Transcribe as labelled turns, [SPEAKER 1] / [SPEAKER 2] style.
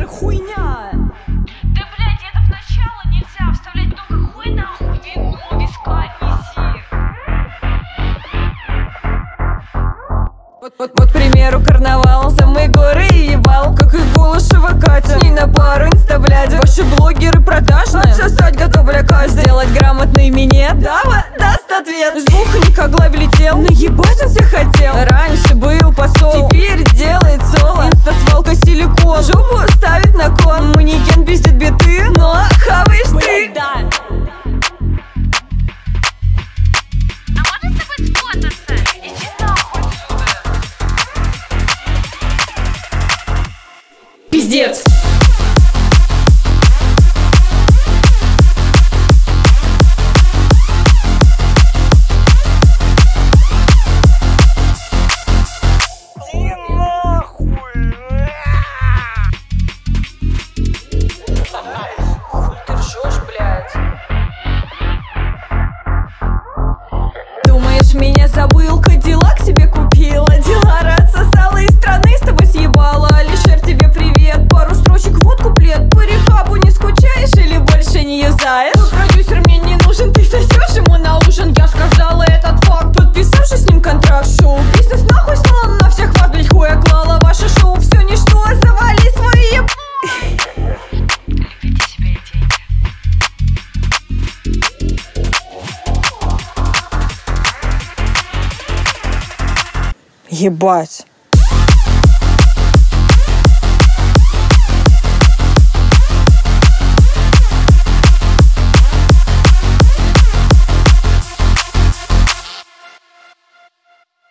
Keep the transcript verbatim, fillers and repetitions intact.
[SPEAKER 1] блогеры хуйня.
[SPEAKER 2] Да блять, это в начало нельзя вставлять много хуй нахуй, вино, вискарь неси.
[SPEAKER 1] Вот, вот, вот, к примеру, карнавал, самые горы и ебал, как их Голышева Катя, с ней на пару инстаблядя. Ваши блогеры продажные, отсосать готовы Катя. Сделать грамотный минет, дама даст ответ. С бухника главе летел, наебать он всех хотел. Раньше был посол, теперь делает соло. Инстасвалка силикон, жопу ставит на кон. Манекен пиздит биты, но хаваешь ты.
[SPEAKER 2] Да. А можно с тобой сфотаться? Иди нахуй отсюда.
[SPEAKER 1] Пиздец. Меня забыл, Кадиллак себе купила, дела рассосала из страны, с тобой съебала. Алишер, тебе привет, пару строчек, вот куплет. По рехабу не скучаешь или больше не юзаешь? Твой продюсер мне не нужен, ты сосешь ему на ужин. Я сказала этот факт, подписавши с ним контракт. Шоу бизнес нахуй слал, на всех вас, блять, хуя клала. Ваше шоу все ничто, завали свои.
[SPEAKER 2] Любите себя и деньги.
[SPEAKER 1] Ебать.